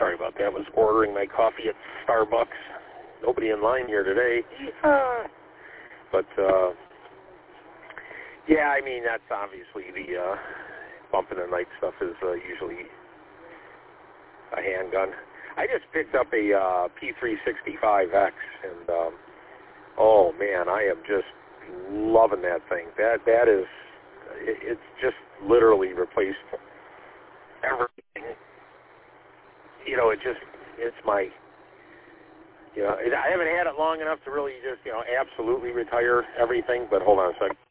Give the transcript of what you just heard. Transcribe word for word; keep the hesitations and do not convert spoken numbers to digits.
sorry about that. I was ordering my coffee at Starbucks. Nobody in line here today. Uh, but, uh, yeah, I mean, that's obviously the uh, bump in the night stuff is uh, usually a handgun. I just picked up a uh, P three sixty-five X, and, um, oh, man, I am just loving that thing. That That is, it, it's just literally replaced everything. You know, it just, it's my, you know, I haven't had it long enough to really just, you know, absolutely retire everything, but hold on a second.